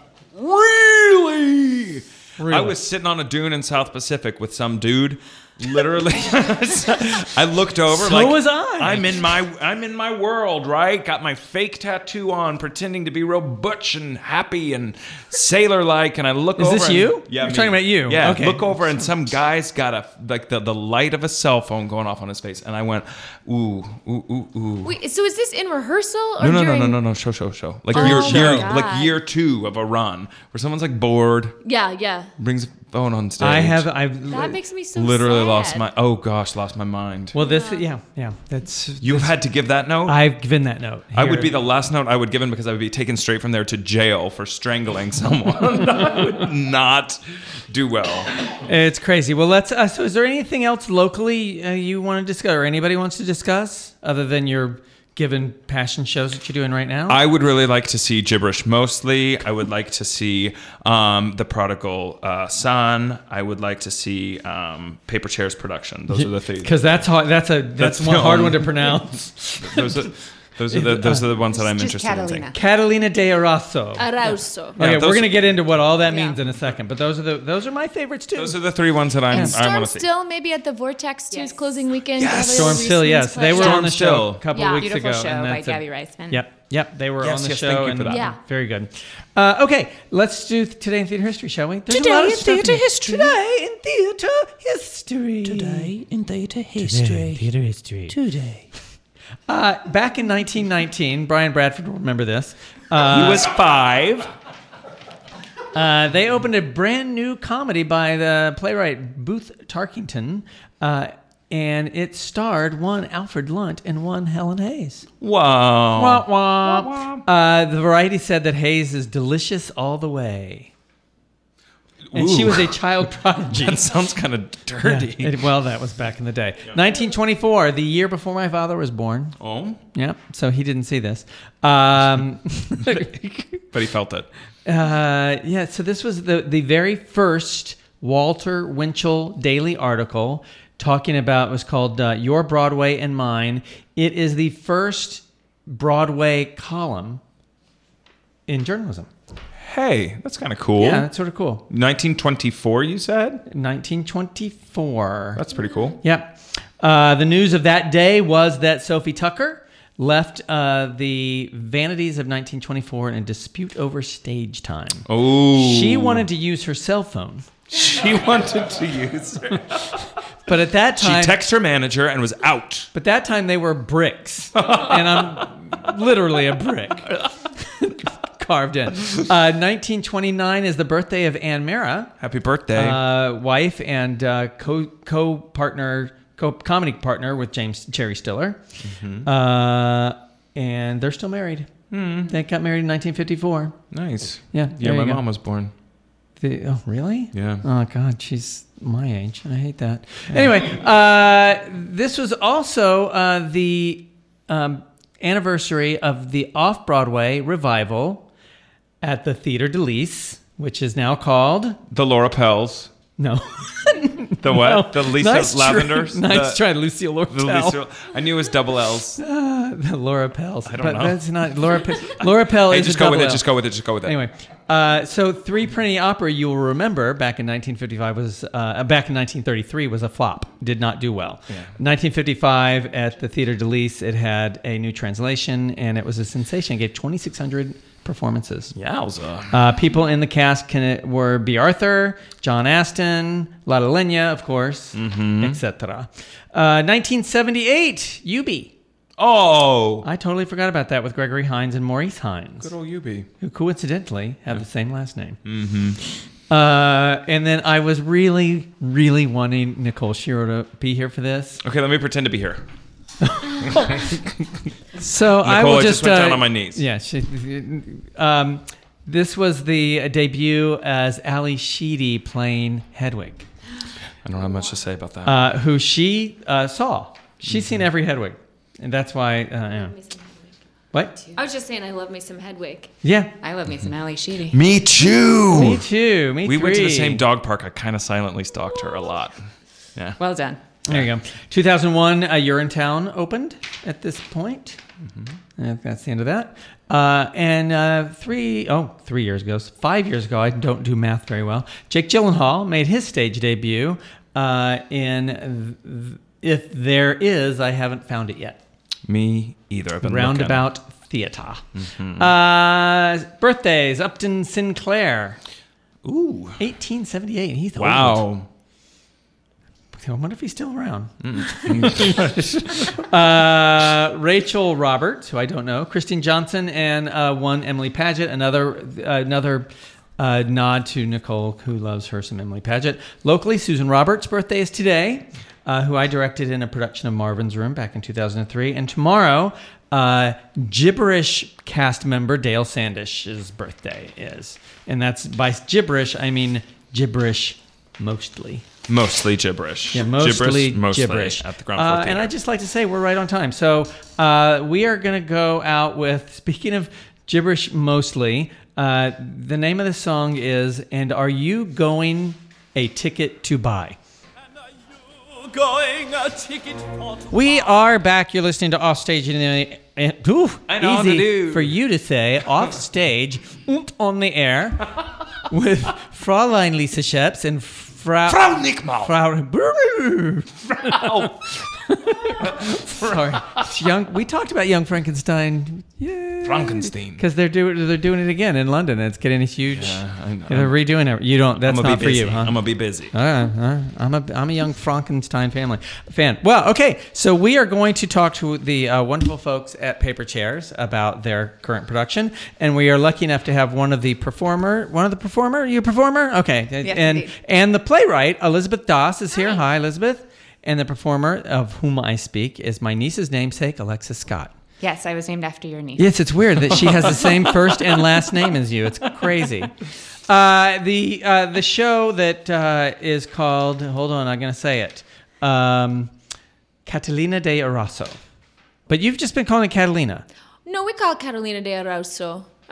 I was sitting on a dune in South Pacific with some dude. Literally, I looked over. So was I. I'm in my world, right? Got my fake tattoo on, pretending to be real butch and happy and sailor-like. And I look over. Is this you? Yeah, you're talking about you. Yeah. Okay. Look over, and some guy's got the light of a cell phone going off on his face, and I went, ooh. Wait, so is this in rehearsal or No. Show. Like year 2 of a run where someone's like bored. Yeah. Brings a phone on stage. That makes me so literally sad. lost my mind. Well, that's you've had to give that note. I've given that note. I would be the last note I would give because I would be taken straight from there to jail for strangling someone. I would not do well. It's crazy. Well, let's. So, is there anything else locally you want to discuss, or anybody wants to discuss, other than your given passion shows that you're doing right now? I would really like to see Gibberish Mostly. I would like to see The Prodigal Son. I would like to see Paper Chairs Production. Those are the three. Because that's one hard one to pronounce. Those are the ones that I'm interested in seeing. Catalina de Arauso. Okay, we're going to get into what all that means in a second, but those are my favorites too. Those are the 3 ones that I want to see. Storm Still, maybe at the Vortex too, closing weekend. Yes. Storm Still, yes. They were on the show a couple of weeks ago. Beautiful show by Gabby Reisman. Yep, they were on the show. Thank you for that. Very good. Okay, let's do Today in Theater History, shall we? Today in Theater History. Today in Theater History. Today in Theater History. Today. Back in 1919, Brian Bradford will remember this. He was 5. They opened a brand new comedy by the playwright Booth Tarkington, and it starred one Alfred Lunt and one Helen Hayes. Wow. Wah, wah. The Variety said that Hayes is delicious all the way. And she was a child prodigy. That sounds kind of dirty. Yeah, that was back in the day. 1924, the year before my father was born. Oh? Yeah, so he didn't see this. But he felt it. Yeah, so this was the very first Walter Winchell daily article talking about, it was called Your Broadway and Mine. It is the first Broadway column in journalism. Hey, that's kind of cool. Yeah, that's sort of cool. 1924, you said? 1924. That's pretty cool. Yeah. The news of that day was that Sophie Tucker left the Vanities of 1924 in a dispute over stage time. Oh. She wanted to use her cell phone. She wanted to use her. But at that time... She texted her manager and was out. But that time they were bricks. And I'm literally a brick. Carved in. 1929 is the birthday of Ann Mara. Happy birthday. Wife and comedy partner with Jerry Stiller. Mm-hmm. And they're still married. They got married in 1954. Nice. Yeah. Yeah, my mom was born. Oh, really? Yeah. Oh, God, she's my age. I hate that. Yeah. Anyway, this was also the anniversary of the off-Broadway revival at the Theatre de Lys, which is now called... The Laura Pells. No. The what? No. The Lisa Lavenders? Nice try, Lucille Lortel. I knew it was double L's. The Laura Pells. I don't know. That's not... Laura Pell is just go with it. Just go with it. Just go with it. Anyway, so Three Penny Opera, you will remember, back in 1955 was... back in 1933 was a flop. Did not do well. Yeah. 1955 at the Theatre de Lys, it had a new translation, and it was a sensation. It gave 2,600... performances. Yowza. People in the cast were B. Arthur, John Aston, Lotte Lenya, of course, etc. 1978, Eubie. Oh. I totally forgot about that with Gregory Hines and Maurice Hines. Good old Eubie. Who coincidentally have the same last name. And then I was really, really wanting Nicole Shiro to be here for this. Okay, let me pretend to be here. So Nicole, I will just went down on my knees. Yeah. This was the debut as Ali Sheedy playing Hedwig. I don't have much to say about that. Who she saw. She's seen every Hedwig. And that's why... yeah. What? I was just saying I love me some Hedwig. Yeah. I love me some Ali Sheedy. Me too. Me too. Me We three. went to the same dog park. I kind of silently stalked her a lot. Yeah. Well done. There you go. 2001, Urinetown opened at this point. That's the end of that. And 3 years ago, 5 years ago, I don't do math very well, Jake Gyllenhaal made his stage debut in If There Is, I Haven't Found It Yet. Me either. I've been Roundabout Theatre. Birthdays, Upton Sinclair. Ooh. 1878. He's old. Wow. I wonder if he's still around. Rachel Roberts, who I don't know, Christine Johnson, and one Emily Paget. Another nod to Nicole, who loves her some Emily Paget. Locally, Susan Roberts' birthday is today, who I directed in a production of Marvin's Room back in 2003. And tomorrow, Gibberish cast member Dale Sandish's birthday is. And that's by gibberish, I mean gibberish mostly. Mostly gibberish. Yeah, mostly gibberish. At the Ground Floor Theater. And I'd just like to say we're right on time. So we are going to go out with, speaking of gibberish mostly, the name of the song is And Are You Going a Ticket to Buy? We are back. You're listening to Offstage easy for you to say, Offstage on the air with Fraulein Lisa Sheps and Frau Nickmal. Sorry, we talked about Young Frankenstein. Yay. Frankenstein. Because they're doing it again in London. It's getting a huge. Yeah, they're redoing it. You don't. That's not for you, huh? I'm gonna be busy. I'm a young Frankenstein fan. Well, okay. So we are going to talk to the wonderful folks at Paper Chairs about their current production, and we are lucky enough to have one of the performer. You a performer? Okay. Yes, and the playwright Elizabeth Doss is here. Hi, Elizabeth. And the performer of whom I speak is my niece's namesake, Alexis Scott. Yes, I was named after your niece. Yes, it's weird that she has the same first and last name as you. It's crazy. The show that is called, hold on, I'm going to say it, Catalina de Arasso. But you've just been calling it Catalina. No, we call it Catalina de Arauso.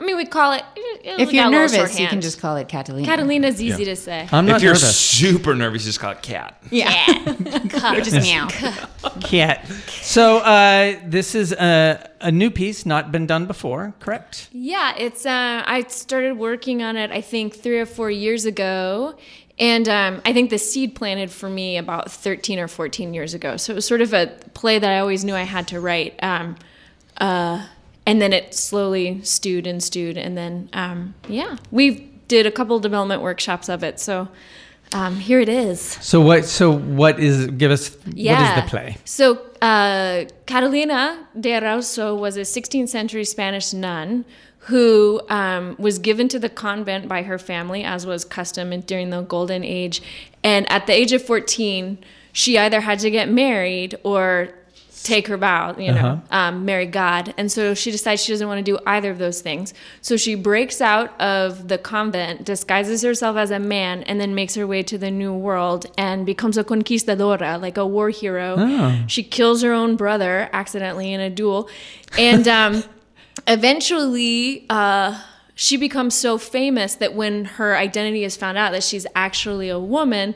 I mean, we call it. If you're nervous, you can just call it Catalina. Catalina's easy to say. I'm not If you're nervous. super nervous, you just call it cat. Yeah. Or just meow. Cat. So this is a new piece, not been done before, correct? Yeah, it's. I started working on it, I think, 3 or 4 years ago. And I think the seed planted for me about 13 or 14 years ago. So it was sort of a play that I always knew I had to write. And then it slowly stewed. And then, we did a couple development workshops of it. So here it is. So what is the play? So Catalina de Arauso was a 16th century Spanish nun who was given to the convent by her family, as was custom during the Golden Age. And at the age of 14, she either had to get married or take her vow, marry God. And so she decides she doesn't want to do either of those things. So she breaks out of the convent, disguises herself as a man, and then makes her way to the New World and becomes a conquistadora, like a war hero. Oh. She kills her own brother accidentally in a duel. And eventually, she becomes so famous that when her identity is found out that she's actually a woman,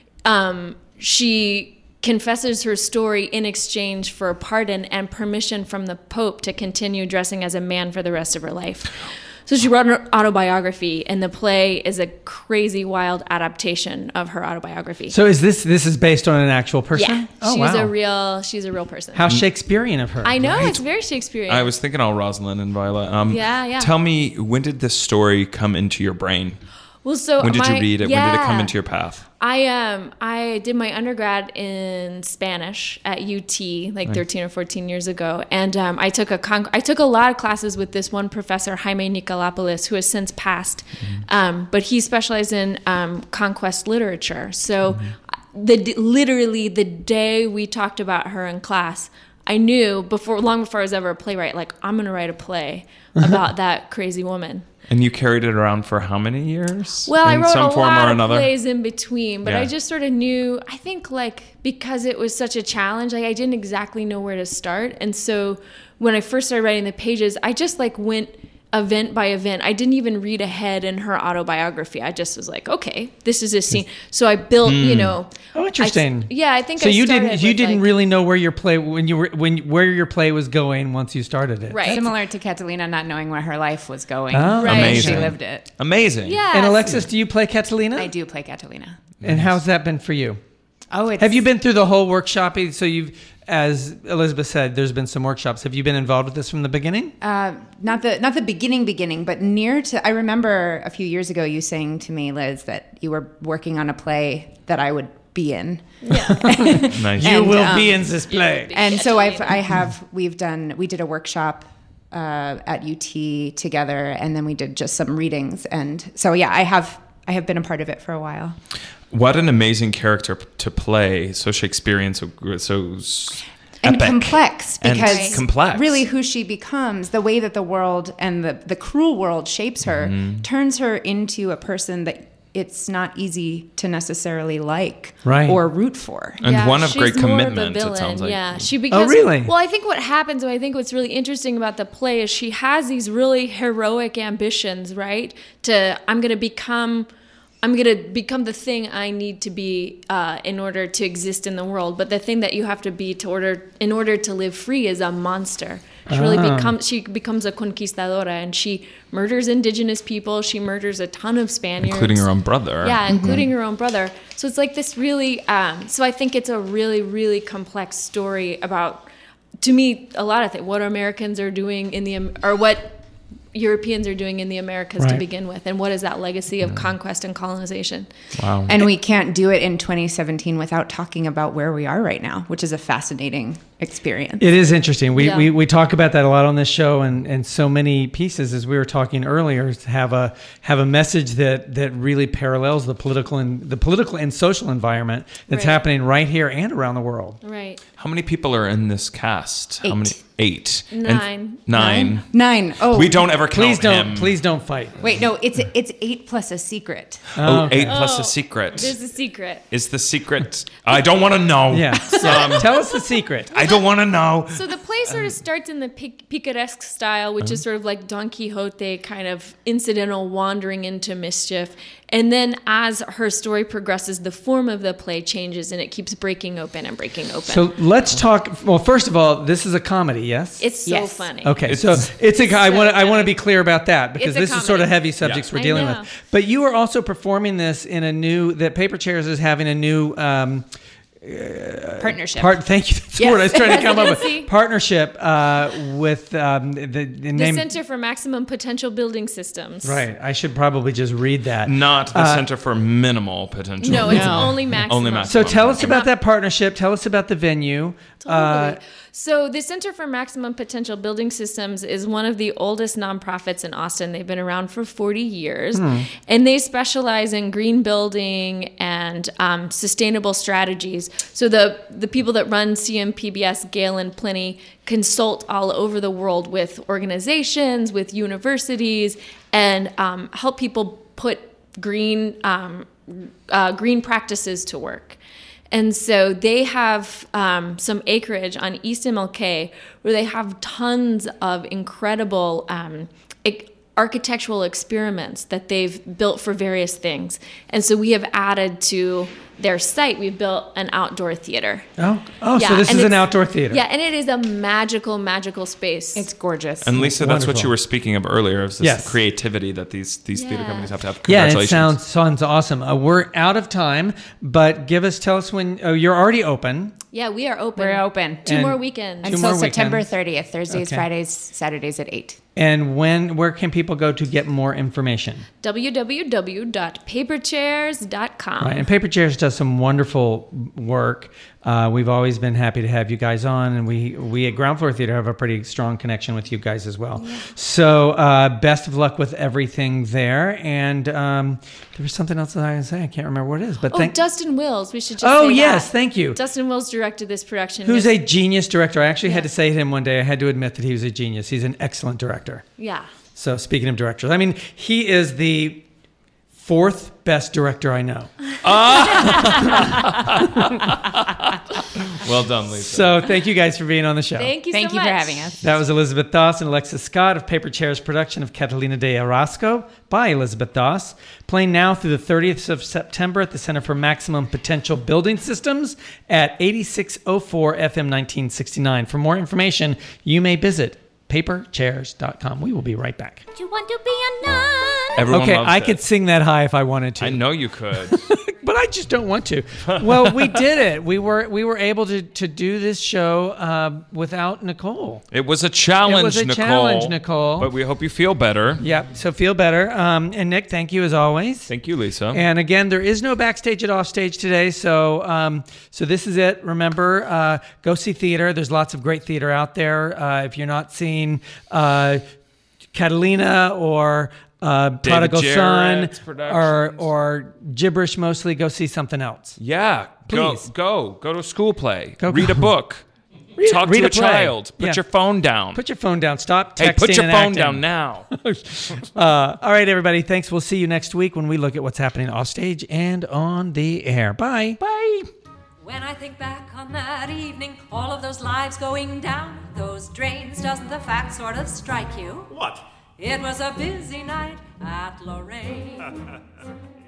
she confesses her story in exchange for a pardon and permission from the Pope to continue dressing as a man for the rest of her life. So she wrote an autobiography, and the play is a crazy, wild adaptation of her autobiography. So is this is based on an actual person? Yeah, Oh, wow. she's a real person. How Shakespearean of her. I know, it's very Shakespearean. I was thinking all Rosalind and Viola. Yeah. Tell me, when did this story come into your brain? Well, so When did you read it? Yeah. When did it come into your path? I did my undergrad in Spanish at UT like 13 or 14 years ago, and I took a lot of classes with this one professor, Jaime Nicolopoulos, who has since passed, but he specialized in conquest literature. So literally the day we talked about her in class, I knew long before I was ever a playwright, like, I'm going to write a play about that crazy woman. And you carried it around for how many years? Well, I in wrote some a form lot or of another? plays in between, but Yeah. I just sort of knew, I think, like, because it was such a challenge, like, I didn't exactly know where to start. And so when I first started writing the pages, I just, like, went event by event. I didn't even read ahead in her autobiography. I just was like, okay, this is a scene. So I built, Oh, interesting. I think So I you started didn't with, really know where your play where your play was going once you started it. Right. Similar to Catalina not knowing where her life was going. Oh. Right. Amazing. She lived it. Amazing. Yeah. And Alexis, do you play Catalina? I do play Catalina. And how's that been for you? Oh, it's... Have you been through the whole workshop? So you've, as Elizabeth said, there's been some workshops. Have you been involved with this from the beginning? Not the beginning, but near to... I remember a few years ago you saying to me, Liz, that you were working on a play that I would be in. Yeah. Nice. You And, will be in this play. And so we did a workshop at UT together, and then we did just some readings. And so, yeah, I have been a part of it for a while. What an amazing character to play. So Shakespearean, so And epic. complex, And because complex. really who she becomes, the way that the world and the cruel world shapes her, turns her into a person that it's not easy to necessarily like Right. or root for. And one of she's great more of a commitment, it villain. sounds like. Yeah, she becomes. really? Well, I think what happens, I think what's really interesting about the play is she has these really heroic ambitions, right? I'm gonna become the thing I need to be in order to exist in the world. But the thing that you have to be in order to live free is a monster. She becomes a conquistadora, and she murders indigenous people. She murders a ton of Spaniards, Including her own brother. Yeah, including her own brother. So it's like this really. So I think it's a really, really complex story about, to me, a lot of things. What Americans are doing or what Europeans are doing in the Americas to Right. begin with, and what is that legacy of conquest and colonization? Wow. And we can't do it in 2017 without talking about where we are right now, which is a fascinating experience. It is interesting. Yeah. We talk about that a lot on this show, and so many pieces, as we were talking earlier, have a message that really parallels the political and social environment that's Right. happening right here and around the world. Right. How many people are in this cast? How 8. many? 8. And Nine. 9. 9. Oh, We don't ever count Please him. don't fight. Wait, no, it's 8 plus a secret. Oh, Okay. 8 plus a secret. There's a secret. Is the secret? I don't want to know. Yeah. Tell us the secret. I don't want to know. So the play sort of starts in the picaresque style, which is sort of like Don Quixote, kind of incidental wandering into mischief. And then as her story progresses, the form of the play changes and it keeps breaking open and breaking open. So let's talk. Well, first of all, this is a comedy, yes? It's so funny. Okay, so it's a. I want to be clear about that because It's a this is sort of comedy. heavy subjects we're I dealing know. with. But you are also performing this in a new. That Paper Chairs is having a new. Partnership. Thank you. That's the Yes. word I was trying to come up Residency. with. Partnership with the The name. Center for Maximum Potential Building Systems. Right. I should probably just read that. Not the Center for Minimal Potential. No, it's only maximum. Only maximum. So tell us about that partnership. Tell us about the venue. Totally. So the Center for Maximum Potential Building Systems is one of the oldest nonprofits in Austin. They've been around for 40 years, and they specialize in green building and sustainable strategies. So the people that run CMPBS, Gale and Pliny, consult all over the world with organizations, with universities, and help people put green practices to work. And so they have some acreage on East MLK where they have tons of incredible architectural experiments that they've built for various things. And so we have added to their site, we've built an outdoor theater. So Yeah, this and is an it's- outdoor theater. Yeah, and it is a magical space. It's gorgeous. And Lisa, that's what Wonderful. you were speaking of earlier, is this Yes. creativity that these theater companies have to have. Yeah, it Congratulations. sounds awesome. We're out of time, but tell us when. Oh, you're already open. Yeah, we are open. We're open. Two And- more weekends. Two Until more September weekends. 30th, Thursdays, Okay. Fridays, Saturdays at 8. And where can people go to get more information? www.paperchairs.com. Right, and Paper Chairs does some wonderful work. We've always been happy to have you guys on, and we at Ground Floor Theater have a pretty strong connection with you guys as well. Yeah. So best of luck with everything there. And there was something else that I was going to say. I can't remember what it is. But Dustin Wills. We should just Oh, say yes, that. thank you. Dustin Wills directed this production. Who's a genius director. I actually had to say to him one day, I had to admit that he was a genius. He's an excellent director. Yeah. So speaking of directors, I mean, he is the fourth best director I know. Well done, Lisa. So thank you guys for being on the show. Thank you Thank so you much. for having us. That was Elizabeth Doss and Alexis Scott of Paper Chairs production of Catalina de Orozco by Elizabeth Doss, playing now through the 30th of September at the Center for Maximum Potential Building Systems at 8604 FM 1969. For more information, you may visit paperchairs.com. We will be right back. Do you want to be a nun? Everyone Okay, loves I it. could sing that high if I wanted to. I know you could. But I just don't want to. Well, we did it. We were able to do this show without Nicole. It was a challenge, It was a Nicole. challenge, Nicole. But we hope you feel better. Yep. So feel better. And Nick, thank you as always. Thank you, Lisa. And again, there is no backstage at Offstage today, so so this is it. Remember, go see theater. There's lots of great theater out there. If you're not seeing Catalina or Prodigal Son Jarrett's productions. or Gibberish mostly, go see something else. Yeah. Please. Go to a school play. Go. Read a book. Talk read to a a play. child. Put Yeah. your phone down. Put your phone down. Stop texting Hey, put your and phone acting. down now. All right, everybody. Thanks. We'll see you next week when we look at what's happening off stage and on the air. Bye. Bye. When I think back on that evening, all of those lives going down those drains, doesn't the fact sort of strike you? What? It was a busy night at Lorraine.